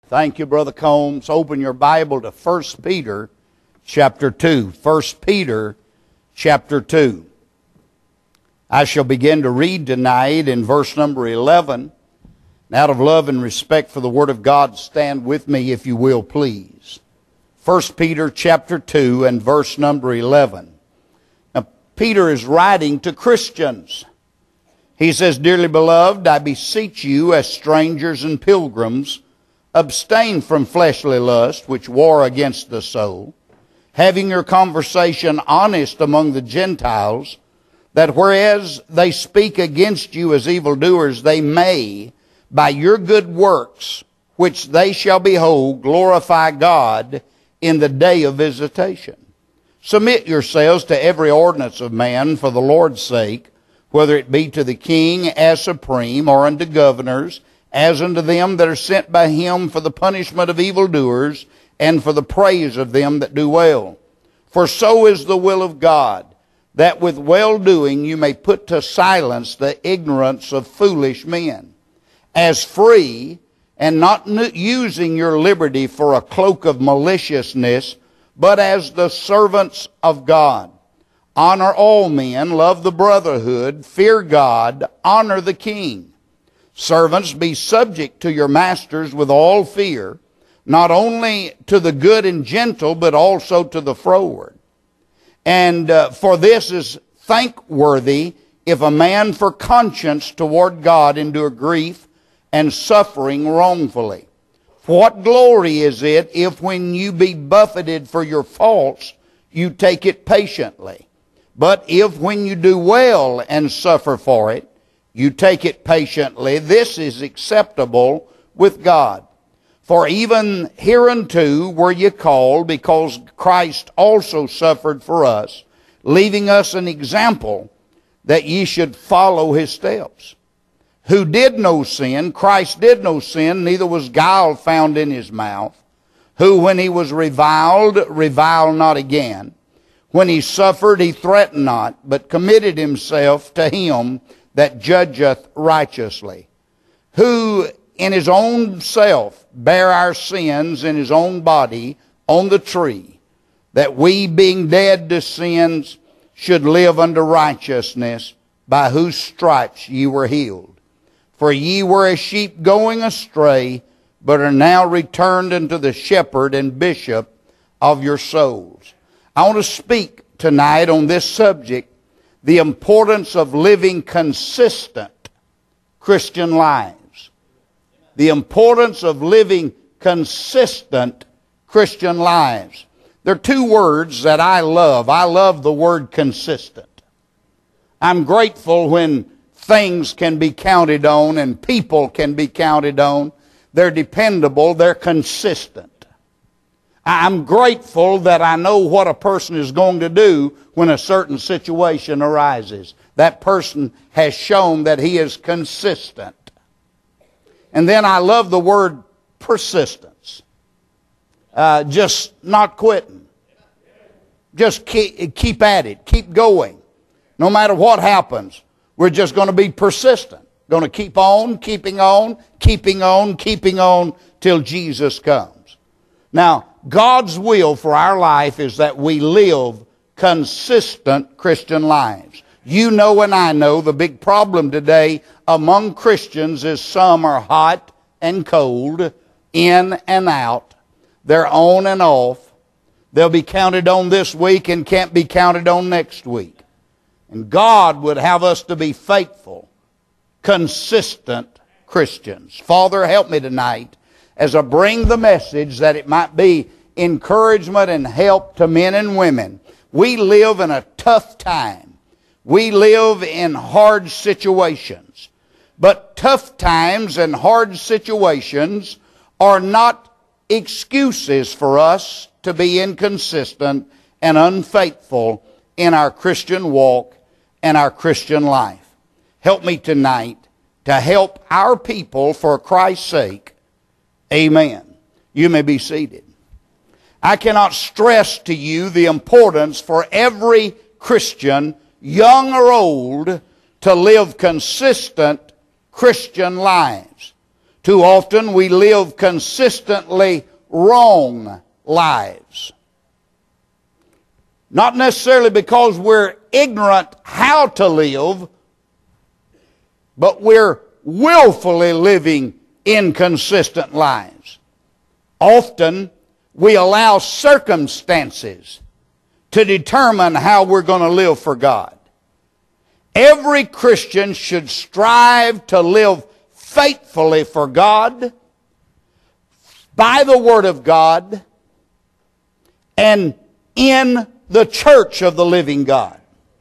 Thank you, Brother Combs. Open your Bible to 1 Peter chapter 2. 1 Peter chapter 2. I shall begin to read tonight in verse number 11. And out of love and respect for the Word of God, stand with me if you will, please. 1 Peter chapter 2 and verse number 11. Now, Peter is writing to Christians. He says, "Dearly beloved, I beseech you as strangers and pilgrims, abstain from fleshly lust, which war against the soul, having your conversation honest among the Gentiles, that whereas they speak against you as evildoers, they may, by your good works, which they shall behold, glorify God in the day of visitation. Submit yourselves to every ordinance of man for the Lord's sake, whether it be to the king as supreme, or unto governors, as unto them that are sent by him for the punishment of evildoers, and for the praise of them that do well. For so is the will of God, that with well-doing you may put to silence the ignorance of foolish men, as free, and not using your liberty for a cloak of maliciousness, but as the servants of God. Honor all men, love the brotherhood, fear God, honor the king. Servants, be subject to your masters with all fear, not only to the good and gentle, but also to the froward. And for this is thankworthy, if a man for conscience toward God endure grief and suffering wrongfully. For what glory is it, if when you be buffeted for your faults, you take it patiently? But if when you do well and suffer for it, you take it patiently, this is acceptable with God. For even hereunto were ye called, because Christ also suffered for us, leaving us an example, that ye should follow his steps. Who did no sin, Christ did no sin, neither was guile found in his mouth. Who when he was reviled, reviled not again. When he suffered, he threatened not, but committed himself to him that judgeth righteously, who in his own self bare our sins in his own body on the tree, that we, being dead to sins, should live unto righteousness, by whose stripes ye were healed. For ye were as sheep going astray, but are now returned unto the shepherd and bishop of your souls." I want to speak tonight on this subject, the importance of living consistent Christian lives. The importance of living consistent Christian lives. There are two words that I love. I love the word consistent. I'm grateful when things can be counted on and people can be counted on. They're dependable, they're consistent. I'm grateful that I know what a person is going to do when a certain situation arises. That person has shown that he is consistent. And then I love the word persistence. Just not quitting. Just keep at it. Keep going. No matter what happens, we're just going to be persistent. Going to keep on, keeping on, keeping on, keeping on till Jesus comes. Now, God's will for our life is that we live consistent Christian lives. You know and I know the big problem today among Christians is some are hot and cold, in and out. They're on and off. They'll be counted on this week and can't be counted on next week. And God would have us to be faithful, consistent Christians. Father, help me tonight as I bring the message, that it might be encouragement and help to men and women. We live in a tough time. We live in hard situations. But tough times and hard situations are not excuses for us to be inconsistent and unfaithful in our Christian walk and our Christian life. Help me tonight to help our people for Christ's sake. Amen. You may be seated. I cannot stress to you the importance for every Christian, young or old, to live consistent Christian lives. Too often we live consistently wrong lives. Not necessarily because we're ignorant how to live, but we're willfully living inconsistent lives. Often we allow circumstances to determine how we're going to live for God. Every Christian should strive to live faithfully for God, by the Word of God, and in the church of the living God.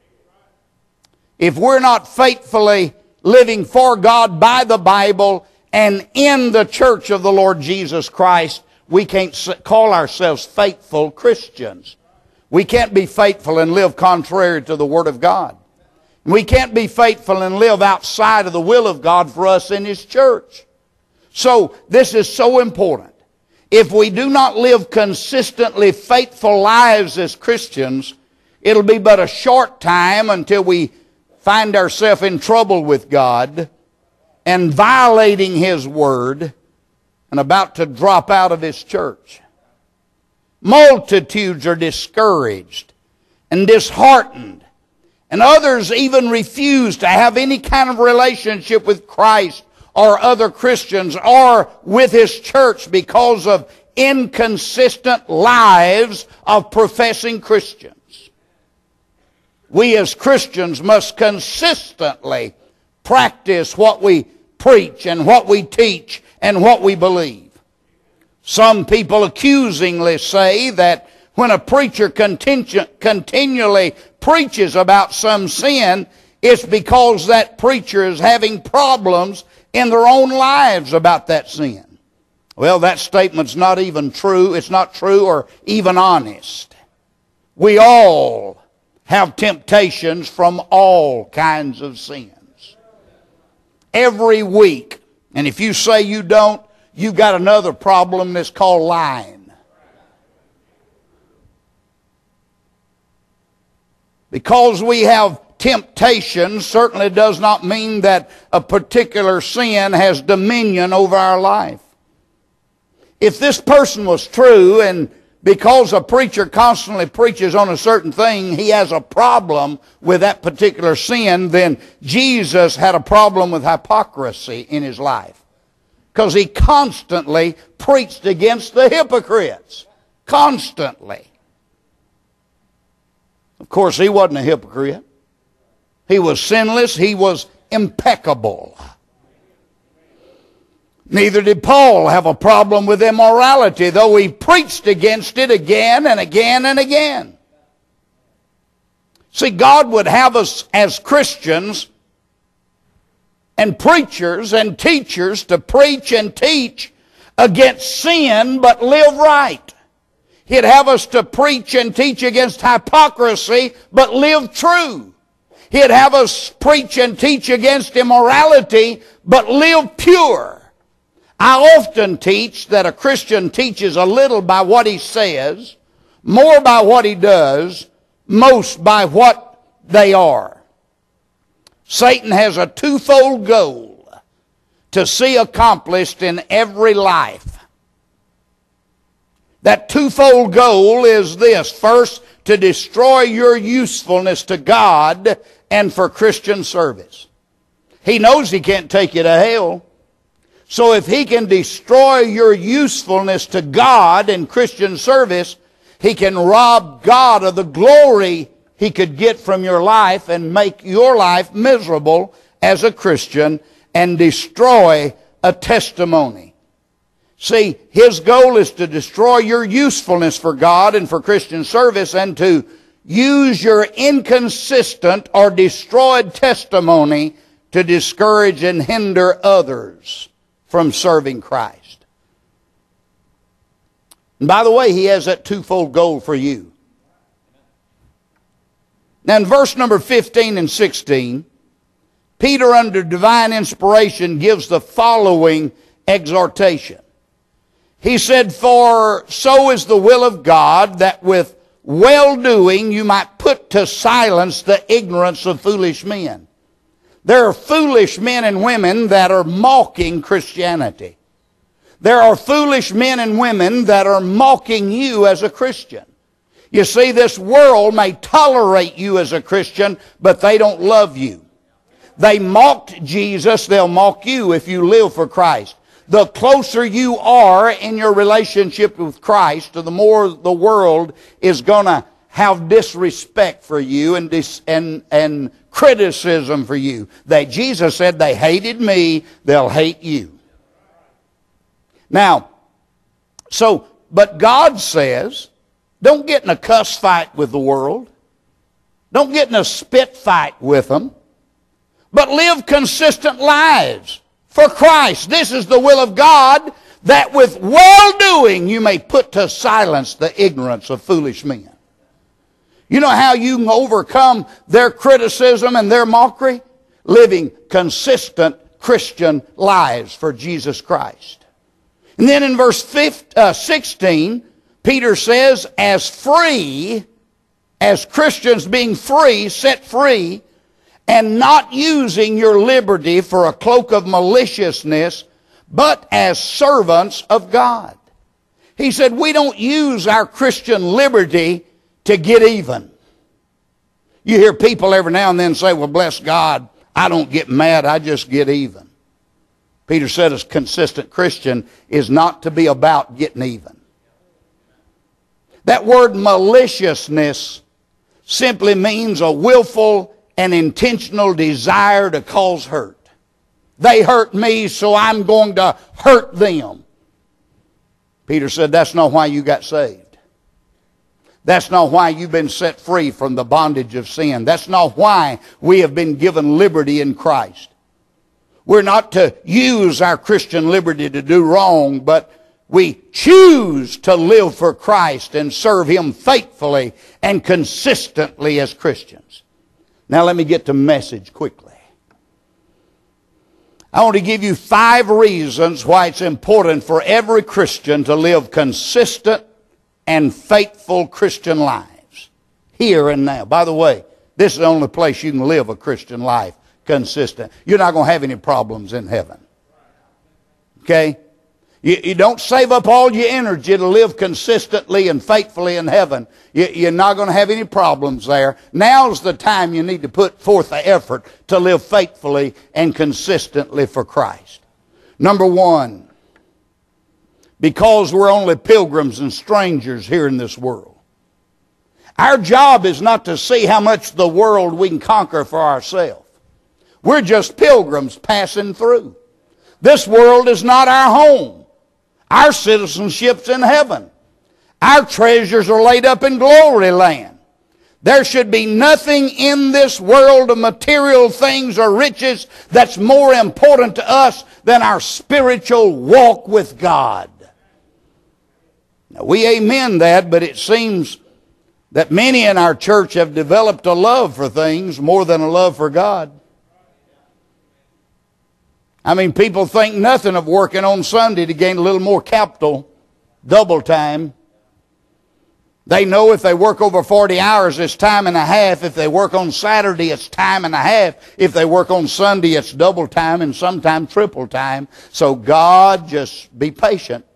If we're not faithfully living for God by the Bible and in the church of the Lord Jesus Christ, we can't call ourselves faithful Christians. We can't be faithful and live contrary to the Word of God. We can't be faithful and live outside of the will of God for us in His church. So this is so important. If we do not live consistently faithful lives as Christians, it'll be but a short time until we find ourselves in trouble with God and violating His Word and about to drop out of His church. Multitudes are discouraged and disheartened, and others even refuse to have any kind of relationship with Christ or other Christians or with His church because of inconsistent lives of professing Christians. We as Christians must consistently practice what we preach and what we teach and what we believe. Some people accusingly say that when a preacher continually preaches about some sin, it's because that preacher is having problems in their own lives about that sin. Well, that statement's not even true. It's not true or even honest. We all have temptations from all kinds of sins. Every week. And if you say you don't, you've got another problem that's called lying. Because we have temptation certainly does not mean that a particular sin has dominion over our life. If this person was true, and because a preacher constantly preaches on a certain thing, he has a problem with that particular sin, then Jesus had a problem with hypocrisy in His life. Because He constantly preached against the hypocrites. Constantly. Of course, He wasn't a hypocrite. He was sinless. He was impeccable. Neither did Paul have a problem with immorality, though he preached against it again and again and again. See, God would have us as Christians and preachers and teachers to preach and teach against sin, but live right. He'd have us to preach and teach against hypocrisy, but live true. He'd have us preach and teach against immorality, but live pure. I often teach that a Christian teaches a little by what he says, more by what he does, most by what they are. Satan has a twofold goal to see accomplished in every life. That twofold goal is this. First, to destroy your usefulness to God and for Christian service. He knows he can't take you to hell. So if he can destroy your usefulness to God and Christian service, he can rob God of the glory he could get from your life and make your life miserable as a Christian and destroy a testimony. See, his goal is to destroy your usefulness for God and for Christian service and to use your inconsistent or destroyed testimony to discourage and hinder others from serving Christ. And by the way, he has that twofold goal for you. Now in verse number 15 and 16, Peter under divine inspiration gives the following exhortation. He said, "For so is the will of God, that with well-doing you might put to silence the ignorance of foolish men, There are foolish men and women that are mocking Christianity. There are foolish men and women that are mocking you as a Christian. You see, this world may tolerate you as a Christian, but they don't love you. They mocked Jesus, they'll mock you if you live for Christ. The closer you are in your relationship with Christ, the more the world is going to have disrespect for you and criticism for you. Jesus said, they hated me, they'll hate you. Now, but God says, don't get in a cuss fight with the world. Don't get in a spit fight with them. But live consistent lives for Christ. This is the will of God, that with well-doing you may put to silence the ignorance of foolish men. You know how you can overcome their criticism and their mockery? Living consistent Christian lives for Jesus Christ. And then in verse 16, Peter says, as Christians being free, set free, and not using your liberty for a cloak of maliciousness, but as servants of God. He said, we don't use our Christian liberty to get even. You hear people every now and then say, well, bless God, I don't get mad, I just get even. Peter said a consistent Christian is not to be about getting even. That word maliciousness simply means a willful and intentional desire to cause hurt. They hurt me, so I'm going to hurt them. Peter said that's not why you got saved. That's not why you've been set free from the bondage of sin. That's not why we have been given liberty in Christ. We're not to use our Christian liberty to do wrong, but we choose to live for Christ and serve Him faithfully and consistently as Christians. Now let me get to message quickly. I want to give you 5 reasons why it's important for every Christian to live consistent and faithful Christian lives, here and now. By the way, this is the only place you can live a Christian life consistent. You're not going to have any problems in heaven. Okay? You don't save up all your energy to live consistently and faithfully in heaven. You're not going to have any problems there. Now's the time you need to put forth the effort to live faithfully and consistently for Christ. Number 1, because we're only pilgrims and strangers here in this world. Our job is not to see how much the world we can conquer for ourselves. We're just pilgrims passing through. This world is not our home. Our citizenship's in heaven. Our treasures are laid up in glory land. There should be nothing in this world of material things or riches that's more important to us than our spiritual walk with God. Now, we amen that, but it seems that many in our church have developed a love for things more than a love for God. I mean, people think nothing of working on Sunday to gain a little more capital, double time. They know if they work over 40 hours, it's time and a half. If they work on Saturday, it's time and a half. If they work on Sunday, it's double time and sometimes triple time. So God, just be patient.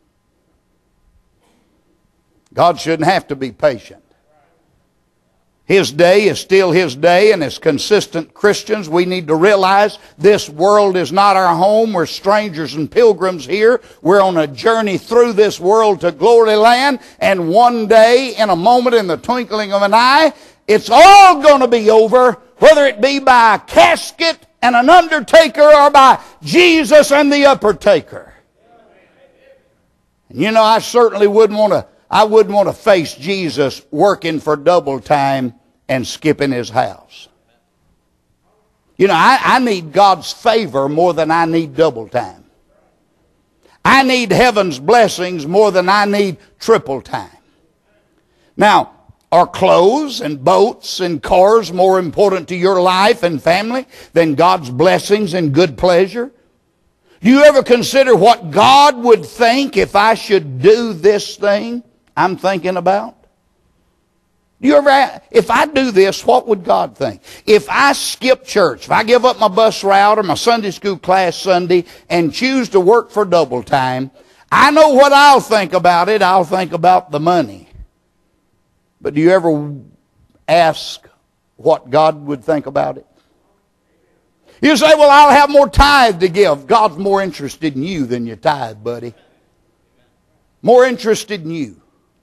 God shouldn't have to be patient. His day is still His day, and as consistent Christians, we need to realize this world is not our home. We're strangers and pilgrims here. We're on a journey through this world to glory land, and one day, in a moment, in the twinkling of an eye, it's all going to be over, whether it be by a casket and an undertaker or by Jesus and the uppertaker. And you know, I certainly wouldn't want to face Jesus working for double time and skipping His house. You know, I need God's favor more than I need double time. I need heaven's blessings more than I need triple time. Now, are clothes and boats and cars more important to your life and family than God's blessings and good pleasure? Do you ever consider what God would think if I should do this thing I'm thinking about? Do you ever, if I do this, what would God think? If I skip church, if I give up my bus route or my Sunday school class Sunday and choose to work for double time, I know what I'll think about it. I'll think about the money. But do you ever ask what God would think about it? You say, well, I'll have more tithe to give. God's more interested in you than your tithe, buddy. More interested in you.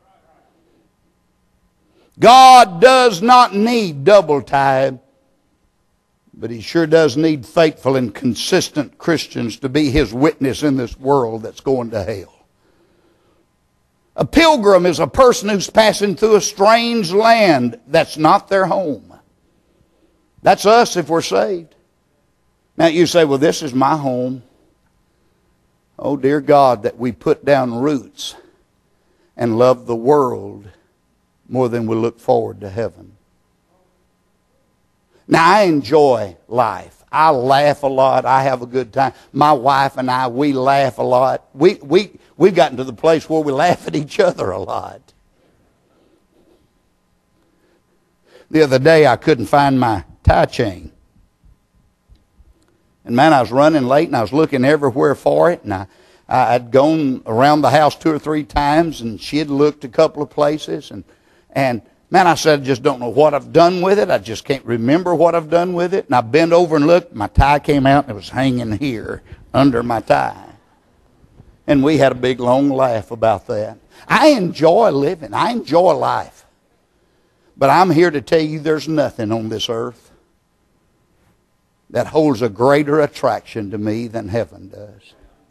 God does not need double tithe, but He sure does need faithful and consistent Christians to be His witness in this world that's going to hell. A pilgrim is a person who's passing through a strange land that's not their home. That's us if we're saved. Now you say, well, this is my home. Oh, dear God, that we put down roots and love the world more than we look forward to heaven. Now, I enjoy life. I laugh a lot. I have a good time. My wife and I, we laugh a lot. We've gotten to the place where we laugh at each other a lot. The other day, I couldn't find my tie chain. And man, I was running late and I was looking everywhere for it. And I'd gone around the house 2 or 3 times and she had looked a couple of places. And man, I said, I just don't know what I've done with it. I just can't remember what I've done with it. And I bent over and looked. My tie came out and it was hanging here under my tie. And we had a big, long laugh about that. I enjoy living. I enjoy life. But I'm here to tell you there's nothing on this earth that holds a greater attraction to me than heaven does.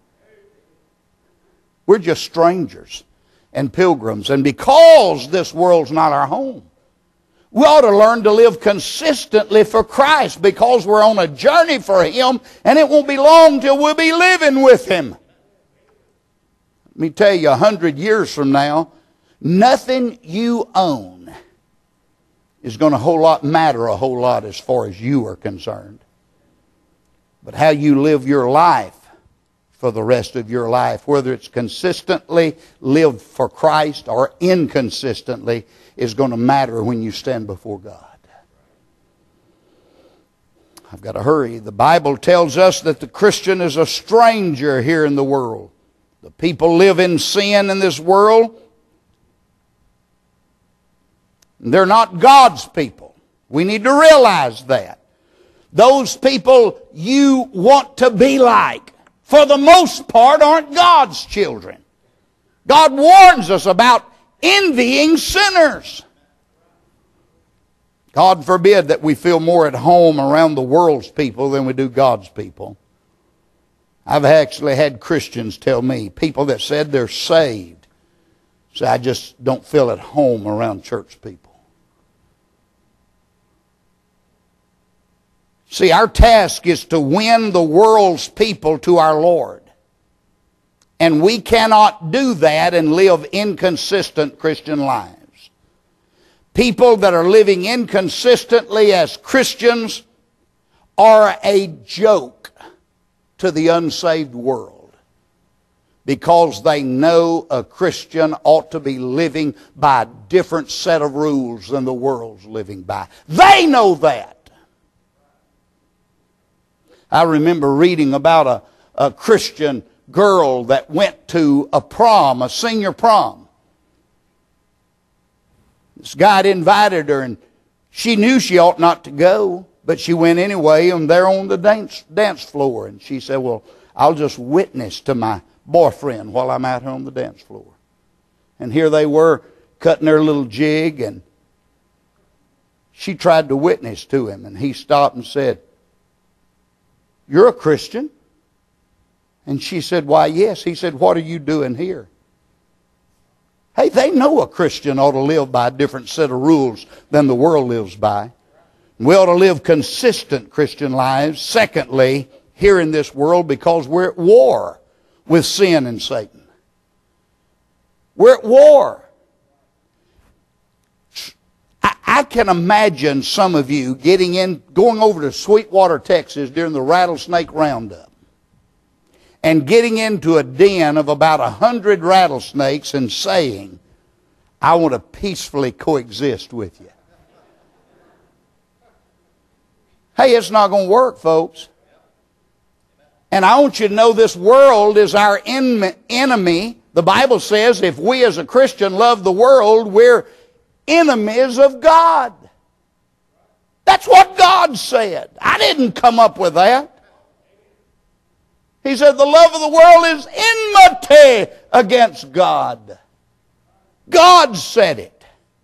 We're just strangers and pilgrims. And because this world's not our home, we ought to learn to live consistently for Christ because we're on a journey for Him, and it won't be long till we'll be living with Him. Let me tell you, 100 years from now, nothing you own is going to matter a whole lot as far as you are concerned. But how you live your life for the rest of your life, whether it's consistently lived for Christ or inconsistently, is going to matter when you stand before God. I've got to hurry. The Bible tells us that the Christian is a stranger here in the world. The people live in sin in this world. They're not God's people. We need to realize that. Those people you want to be like, for the most part, aren't God's children. God warns us about envying sinners. God forbid that we feel more at home around the world's people than we do God's people. I've actually had Christians tell me, people that said they're saved, say, I just don't feel at home around church people. See, our task is to win the world's people to our Lord. And we cannot do that and live inconsistent Christian lives. People that are living inconsistently as Christians are a joke to the unsaved world, because they know a Christian ought to be living by a different set of rules than the world's living by. They know that. I remember reading about a Christian girl that went to a prom, a senior prom. This guy had invited her, and she knew she ought not to go, but she went anyway, and they're on the dance floor. And she said, well, I'll just witness to my boyfriend while I'm out here on the dance floor. And here they were cutting their little jig, and she tried to witness to him, and he stopped and said, you're a Christian? And she said, why, yes. He said, what are you doing here? Hey, they know a Christian ought to live by a different set of rules than the world lives by. We ought to live consistent Christian lives. Secondly, here in this world, because we're at war with sin and Satan. We're at war. I can imagine some of you going over to Sweetwater, Texas during the rattlesnake roundup and getting into a den of about 100 rattlesnakes and saying, I want to peacefully coexist with you. Hey, it's not going to work, folks. And I want you to know this world is our enemy. The Bible says if we as a Christian love the world, we're enemies of God. That's what God said. I didn't come up with that. He said the love of the world is enmity against God. God said it.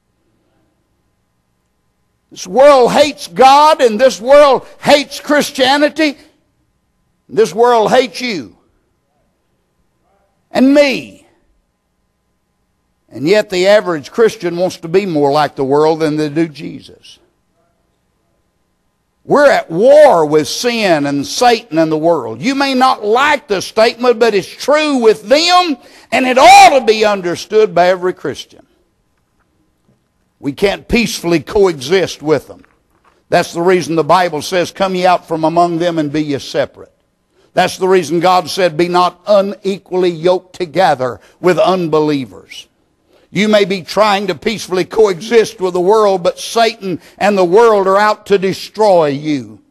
This world hates God, and this world hates Christianity. This world hates you and me. And yet the average Christian wants to be more like the world than they do Jesus. We're at war with sin and Satan and the world. You may not like the statement, but it's true with them, and it ought to be understood by every Christian. We can't peacefully coexist with them. That's the reason the Bible says, come ye out from among them and be ye separate. That's the reason God said, be not unequally yoked together with unbelievers. You may be trying to peacefully coexist with the world, but Satan and the world are out to destroy you.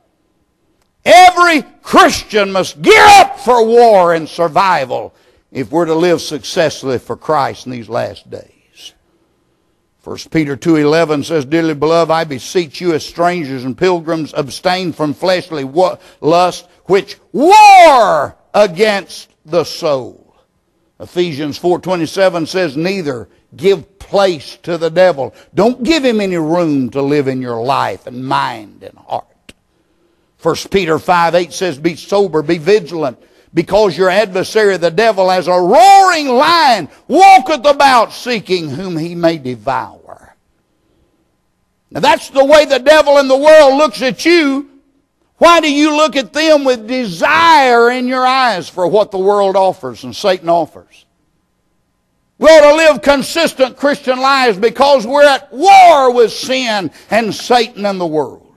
Every Christian must gear up for war and survival if we're to live successfully for Christ in these last days. 1 Peter 2:11 says, dearly beloved, I beseech you as strangers and pilgrims, abstain from fleshly lust, which war against the soul. Ephesians 4:27 says, neither give place to the devil. Don't give him any room to live in your life and mind and heart. 1 Peter 5:8 says, be sober, be vigilant, because your adversary, the devil, as a roaring lion, walketh about seeking whom he may devour. Now that's the way the devil in the world looks at you. Why do you look at them with desire in your eyes for what the world offers and Satan offers? We ought to live consistent Christian lives because we're at war with sin and Satan and the world.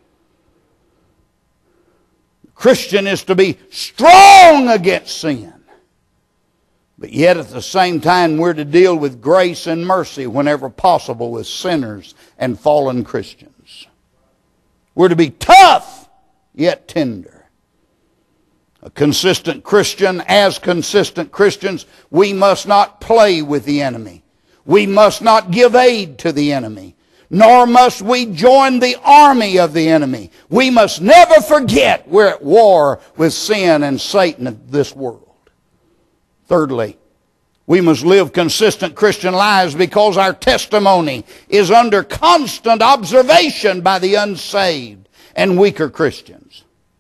The Christian is to be strong against sin. But yet at the same time we're to deal with grace and mercy whenever possible with sinners and fallen Christians. We're to be tough yet tender. A consistent Christian, as consistent Christians, we must not play with the enemy. We must not give aid to the enemy. Nor must we join the army of the enemy. We must never forget we're at war with sin and Satan of this world. Thirdly, we must live consistent Christian lives because our testimony is under constant observation by the unsaved and weaker Christians.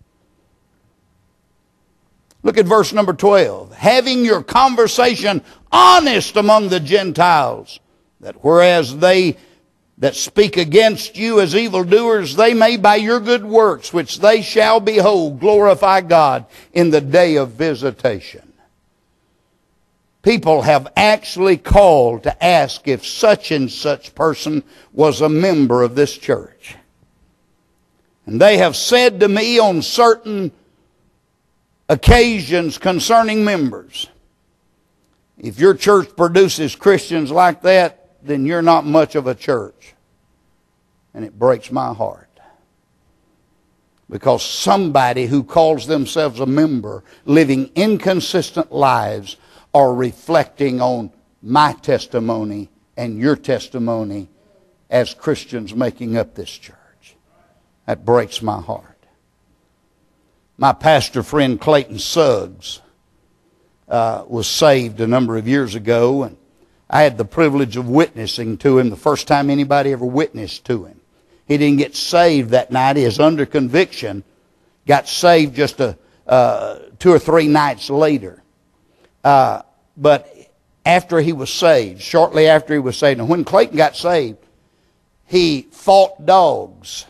Look at verse number 12. Having your conversation honest among the Gentiles, that whereas they that speak against you as evildoers, they may by your good works, which they shall behold, glorify God in the day of visitation. People have actually called to ask if such and such person was a member of this church. And they have said to me on certain occasions concerning members, if your church produces Christians like that, then you're not much of a church. And it breaks my heart. Because somebody who calls themselves a member living inconsistent lives are reflecting on my testimony and your testimony as Christians making up this church. That breaks my heart. My pastor friend Clayton Suggs was saved a number of years ago, and I had the privilege of witnessing to him the first time anybody ever witnessed to him. He didn't get saved that night. He was under conviction. Got saved just 2 or 3 nights later. But after he was saved, shortly after he was saved, and when Clayton got saved, he fought dogs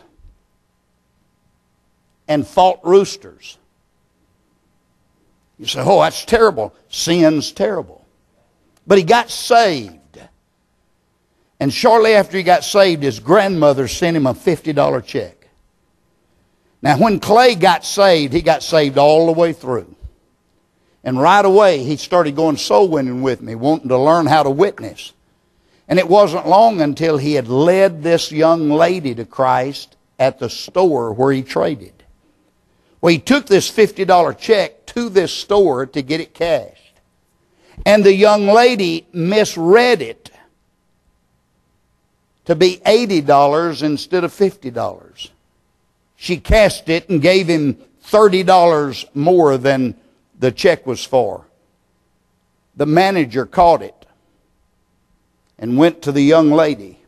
and fought roosters. You say, oh, that's terrible. Sin's terrible. But he got saved. And shortly after he got saved, his grandmother sent him a $50 check. Now, when Clay got saved, he got saved all the way through. And right away, he started going soul winning with me, wanting to learn how to witness. And it wasn't long until he had led this young lady to Christ at the store where he traded. Well, he took this $50 check to this store to get it cashed. And the young lady misread it to be $80 instead of $50. She cashed it and gave him $30 more than the check was for. The manager caught it and went to the young lady.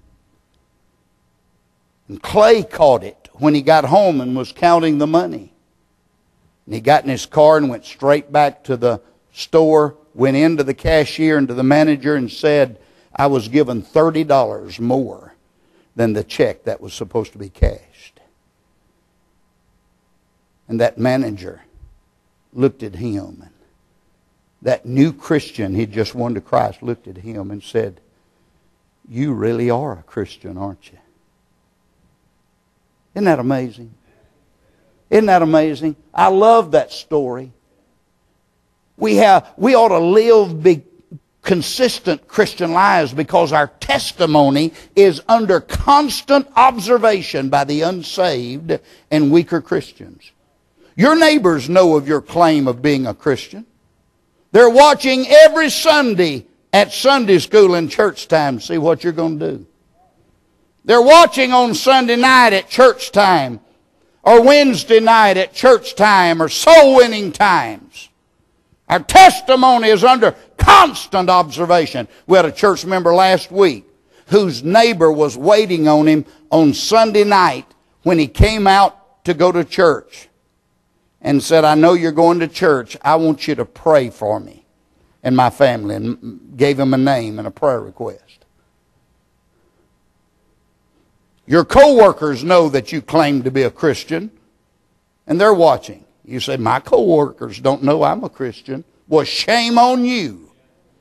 And Clay caught it when he got home and was counting the money. And he got in his car and went straight back to the store, went into the cashier and to the manager and said, I was given $30 more than the check that was supposed to be cashed. And that manager looked at him, and that new Christian he'd just won to Christ looked at him and said, you really are a Christian, aren't you? Isn't that amazing? Isn't that amazing? I love that story. We ought to live consistent Christian lives because our testimony is under constant observation by the unsaved and weaker Christians. Your neighbors know of your claim of being a Christian. They're watching every Sunday at Sunday school and church time to see what you're going to do. They're watching on Sunday night at church time, or Wednesday night at church time, or soul winning times. Our testimony is under constant observation. We had a church member last week whose neighbor was waiting on him on Sunday night when he came out to go to church and said, I know you're going to church. I want you to pray for me and my family, and gave him a name and a prayer request. Your co-workers know that you claim to be a Christian, and they're watching. You say, my co-workers don't know I'm a Christian. Well, shame on you.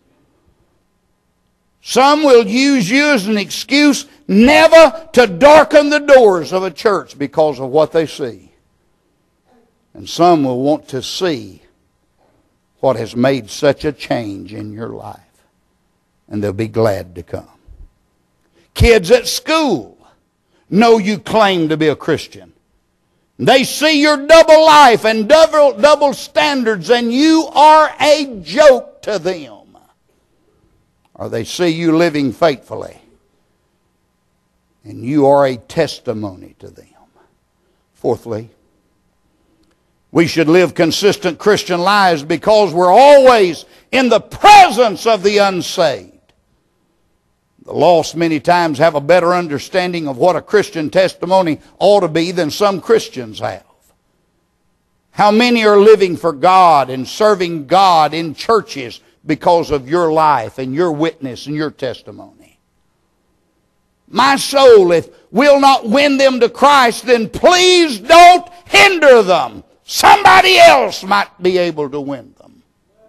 Some will use you as an excuse never to darken the doors of a church because of what they see. And some will want to see what has made such a change in your life. And they'll be glad to come. Kids at school know you claim to be a Christian. They see your double life and double standards, and you are a joke to them. Or they see you living faithfully, and you are a testimony to them. Fourthly, we should live consistent Christian lives because we're always in the presence of the unsaved. The lost many times have a better understanding of what a Christian testimony ought to be than some Christians have. How many are living for God and serving God in churches because of your life and your witness and your testimony? My soul, if we'll not win them to Christ, then please don't hinder them. Somebody else might be able to win them.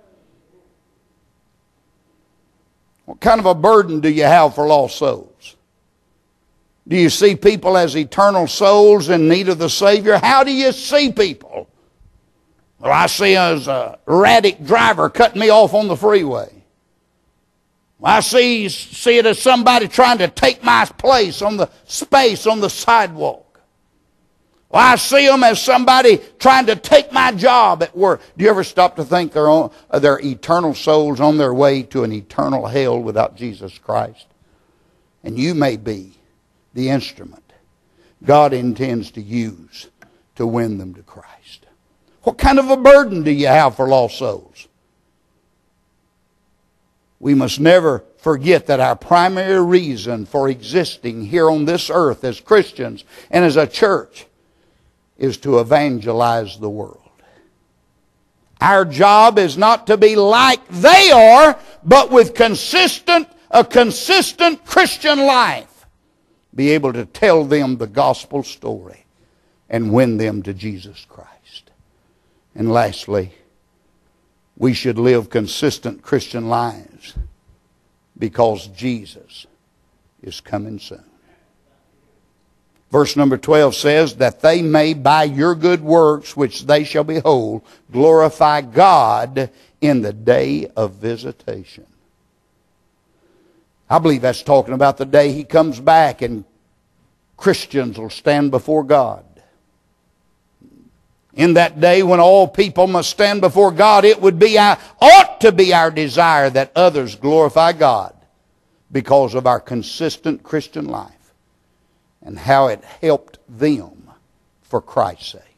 What kind of a burden do you have for lost souls? Do you see people as eternal souls in need of the Savior? How do you see people? Well, I see as a erratic driver cutting me off on the freeway. I see it as somebody trying to take my place on the space on the sidewalk. Well, I see them as somebody trying to take my job at work. Do you ever stop to think they're eternal souls on their way to an eternal hell without Jesus Christ? And you may be the instrument God intends to use to win them to Christ. What kind of a burden do you have for lost souls? We must never forget that our primary reason for existing here on this earth as Christians and as a church is to evangelize the world. Our job is not to be like they are, but with a consistent Christian life, be able to tell them the gospel story and win them to Jesus Christ. And lastly, we should live consistent Christian lives because Jesus is coming soon. Verse number 12 says, that they may by your good works, which they shall behold, glorify God in the day of visitation. I believe that's talking about the day He comes back and Christians will stand before God. In that day when all people must stand before God, it ought to be our desire that others glorify God because of our consistent Christian life and how it helped them for Christ's sake.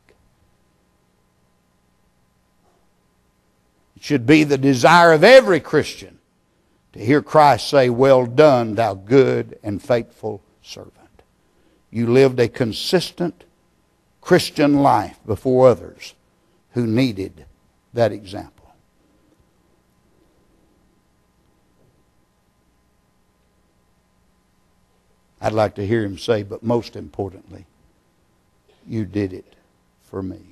It should be the desire of every Christian to hear Christ say, "Well done, thou good and faithful servant." You lived a consistent Christian life before others who needed that example. I'd like to hear him say, but most importantly, you did it for me.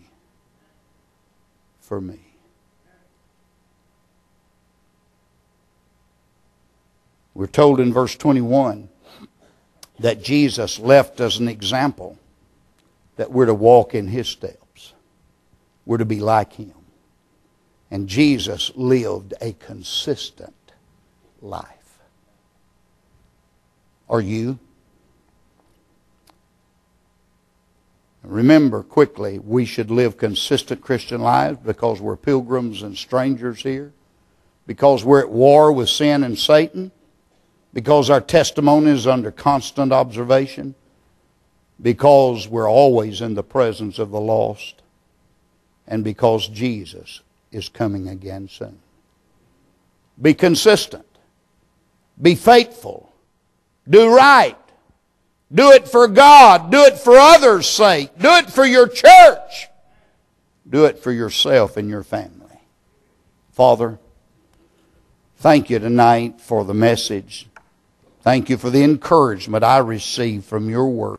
For me. We're told in verse 21 that Jesus left us an example that we're to walk in His steps. We're to be like Him. And Jesus lived a consistent life. Are you? Remember quickly, we should live consistent Christian lives because we're pilgrims and strangers here, because we're at war with sin and Satan, because our testimony is under constant observation, because we're always in the presence of the lost, and because Jesus is coming again soon. Be consistent. Be faithful. Do right. Do it for God. Do it for others' sake. Do it for your church. Do it for yourself and your family. Father, thank you tonight for the message. Thank you for the encouragement I received from your word.